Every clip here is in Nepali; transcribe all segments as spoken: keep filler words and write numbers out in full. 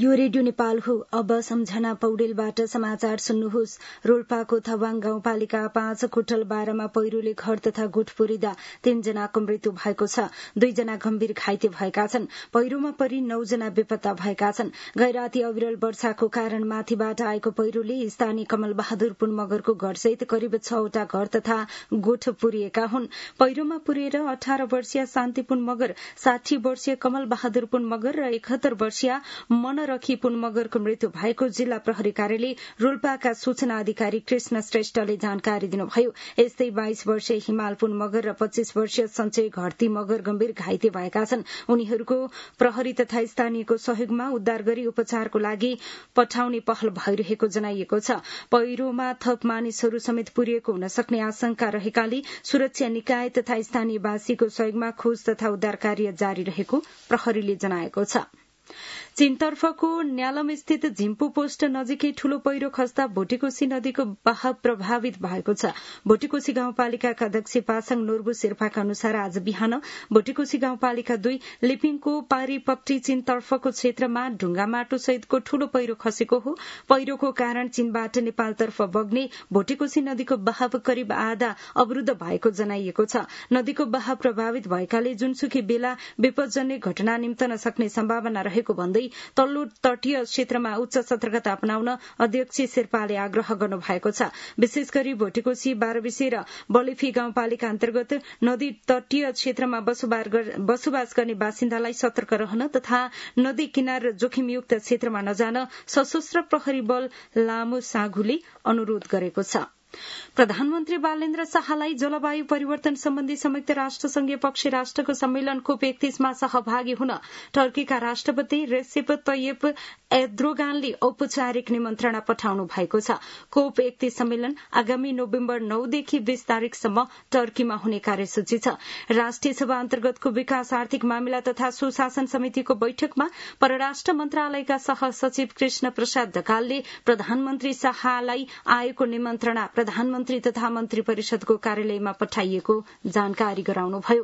यो रेडियो नेपाल हो। अब सम्झना पौडेलबाट समाचार सुन्नुहोस्। रोल्पाको थवाङ गाउँपालिका पाँच कोटल बाह्रमा पहिरोले घर तथा गोठ पुरिँदा तीनजनाको मृत्यु भएको छ। दुईजना गम्भीर घाइते भएका छन्। पहिरोमा परि नौजना बेपत्ता भएका छन्। गैराती अविरल वर्षाको कारण माथिबाट आएको पहिरोले स्थानीय कमल बहादुर पुन मगरको घरसहित करिब छवटा घर तथा गोठ पुरिएका हुन्। पहिरोमा पुरिएर अठार वर्षीय शान्ति पुन मगर, साठी वर्षीय कमल बहादुर पुन मगर र एकहत्तर वर्षीय मन रखी पुन मगरको मृत्यु भएको जिल्ला प्रहरी कार्यालय रोल्पाका सूचना अधिकारी कृष्ण श्रेष्ठले जानकारी दिनुभयो। यस्तै बाइस वर्षीय हिमाल पुन मगर र पच्चीस वर्षीय सञ्चय घरती मगर गम्भीर घाइते भएका छन्। उनीहरूको प्रहरी तथा स्थानीयको सहयोगमा उद्धार गरी उपचारको लागि पठाउने पहल भइरहेको जनाइएको छ। पहिरोमा थप मानिसहरू समेत पुरिएको हुन सक्ने आशंका रहेकाले सुरक्षा निकाय तथा स्थानीयवासीको सहयोगमा खोज तथा उद्धार कार्य जारी रहेको प्रहरीले जनाएको छ। चीनतर्फको न्यालम स्थित झिम्पू पोस्ट नजिकै ठूलो पहिरो खस्दा भोटेकोशी नदीको बहाव प्रभावित भएको छ। भोटेकोशी गाउँपालिकाका अध्यक्ष पासाङ नोर्बु शेर्पाका अनुसार आज बिहान भोटेकोशी गाउँपालिका दुई लिपिङको पारीपट्टी चीनतर्फको क्षेत्रमा ढुङ्गा माटो सहितको ठूलो पहिरो खसेको हो। पहिरोको कारण चीनबाट नेपालतर्फ बग्ने भोटेकोशी नदीको बहाव करिब आधा अवरूद्ध भएको जनाइएको छ। नदीको बहाव प्रभावित भएकाले जुनसुकै बेला विपदजन्य घटना निम्तन सक्ने सम्भावना रहेको भन्दै तल्लो तटीय क्षेत्रमा उच्च सतर्कता अपनाउन अध्यक्ष शेर्पाले आग्रह गर्नुभएको छ। विशेष गरी भोटेकोशी बाह्रविसे र बलेफी गाउँपालिका अन्तर्गत नदी तटीय क्षेत्रमा बसोबास गर्ने बासिन्दालाई सतर्क रहन तथा नदी किनार जोखिमयुक्त क्षेत्रमा नजान सशस्त्र प्रहरी बल लामो साँघुले अनुरोध गरेको छ। प्रधानमन्त्री बालेन्द्र शाहलाई जलवायु परिवर्तन सम्बन्धी संयुक्त राष्ट्र संघीय पक्ष राष्ट्रको सम्मेलन कोप एकतीसमा सहभागी हुन टर्कीका राष्ट्रपति रेसेप तय्यप एर्दोगानले औपचारिक निमन्त्रणा पठाउनु भएको छ। कोप एकतीस सम्मेलन आगामी नोभेम्बर नौदेखि बीस तारीकसम्म टर्कीमा हुने कार्यसूची छ। राष्ट्रिय सभा अन्तर्गतको विकास आर्थिक मामिला तथा सुशासन समितिको बैठकमा परराष्ट्र मन्त्रालयका सह सचिव कृष्ण प्रसाद ढकालले प्रधानमन्त्री शाहलाई आएको निमन्त्रणा प्रधानमन्त्री तथा मन्त्री परिषदको कार्यालयमा पठाइएको जानकारी गराउनुभयो।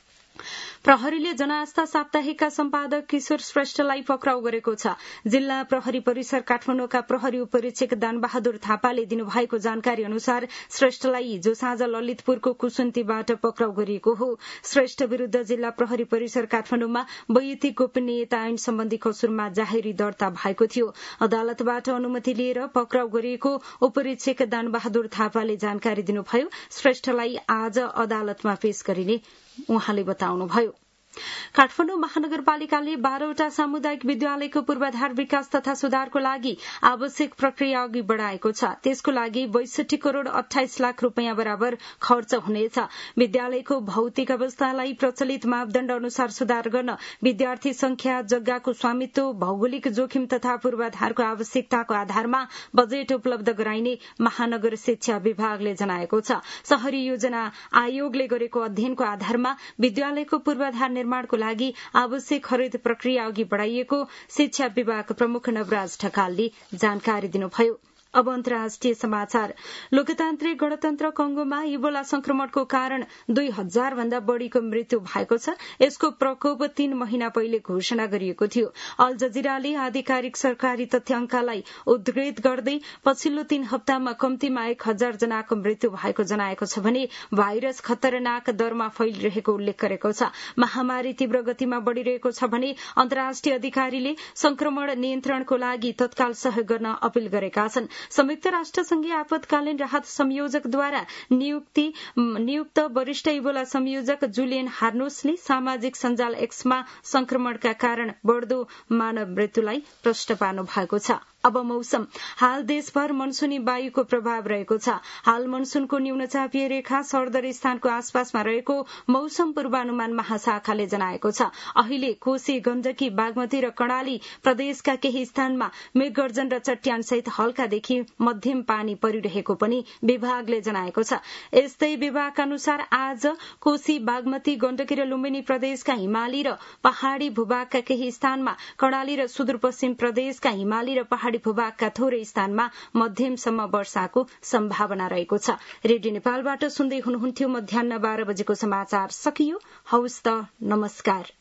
प्रहरीले जनआस्था साप्ताहिकका सम्पादक किशोर श्रेष्ठलाई पक्राउ गरेको छ। जिल्ला प्रहरी परिसर काठमाडौँका प्रहरी उपरीक्षक दानबहादुर थापाले दिनुभएको जानकारी अनुसार श्रेष्ठलाई हिजो साँझ ललितपुरको कुसुन्तीबाट पक्राउ गरिएको हो। श्रेष्ठ विरूद्ध जिल्ला प्रहरी परिसर काठमाडौँमा वैयक्तिक गोपनीयता ऐन सम्बन्धी कसुरमा जाहेरी दर्ता भएको थियो। अदालतबाट अनुमति लिएर पक्राउ गरिएको उपरीक्षक दानबहादुर थापाले जानकारी दिनुभयो। श्रेष्ठलाई आज अदालतमा पेश गरिने उहाँले बताउनुभयो। काठमाडौँ महानगरपालिकाले बाह्रवटा सामुदायिक विद्यालयको पूर्वाधार विकास तथा सुधारको लागि आवश्यक प्रक्रिया अघि बढ़ाएको छ। त्यसको लागि बैसठी करोड़ अठाइस लाख रूपियाँ बराबर खर्च हुनेछ। विद्यालयको भौतिक अवस्थालाई प्रचलित मापदण्ड अनुसार सुधार गर्न विद्यार्थी संख्या, जग्गाको स्वामित्व, भौगोलिक जोखिम तथा पूर्वाधारको आवश्यकताको आधारमा बजेट उपलब्ध गराइने महानगर शिक्षा विभागले जनाएको छ। शहरी योजना आयोगले गरेको अध्ययनको आधारमा विद्यालयको पूर्वाधार निर्माणको लागि आवश्यक खरिद प्रक्रिया अघि बढ़ाइएको शिक्षा विभाग प्रमुख नवराज ढकालले जानकारी दिनुभयो। अब अन्तर्राष्ट्रिय समाचार। लोकतान्त्रिक गणतन्त्र कंगोमा इबोला संक्रमणको कारण दुई हजार भन्दा बढ़ीको मृत्यु भएको छ। यसको प्रकोप तीन महिना पहिले घोषणा गरिएको थियो। अल जजिराले आधिकारिक सरकारी तथ्याङ्कलाई उद्धृत गर्दै पछिल्लो तीन हप्तामा कम्तीमा एक हजार जनाको मृत्यु भएको जनाएको छ भने भाइरस खतरनाक दरमा फैलिरहेको उल्लेख गरेको छ। महामारी तीव्र गतिमा बढ़िरहेको छ भने अन्तर्राष्ट्रिय अधिकारीले संक्रमण नियन्त्रणको लागि तत्काल सहयोग गर्न अपील गरेका छन्। संयुक्त राष्ट्र संघीय आपतकालीन राहत संयोजकद्वारा नियुक्ति नियुक्त वरिष्ठ इबोला संयोजक जुलियन हार्नोसले सामाजिक सञ्जाल एक्समा संक्रमणका कारण बढ़दो मानव मृत्युलाई प्रश्न पार्नु भएको छ। अब मौसम। हाल देशभर मनसुनी वायुको प्रभाव रहेको छ। हाल मनसुनको न्यूनचापीय रेखा सरदर स्थानको आसपासमा रहेको मौसम पूर्वानुमान महाशाखाले जनाएको छ। अहिले कोशी, गण्डकी, बागमती र कर्णाली प्रदेशका केही स्थानमा मेघगर्जन र चट्यान सहित हल्कादेखि मध्यम पानी परिरहेको पनि विभागले जनाएको छ। यस्तै विभागका अनुसार आज कोशी, बागमती, गण्डकी र लुम्बिनी प्रदेशका हिमाली र पहाड़ी भूभागका केही स्थानमा, कर्णाली र सुदूरपश्चिम प्रदेशका हिमाली र पहाड़ी भूभागका थोरै स्थानमा मध्यमसम्म वर्षाको सम्भावना रहेको छ। रेडियो नेपालबाट सुन्दै हुनुहुन्थ्यो। मध्याह्न बाह्र बजेको समाचार सकियो। हवस् त, नमस्कार।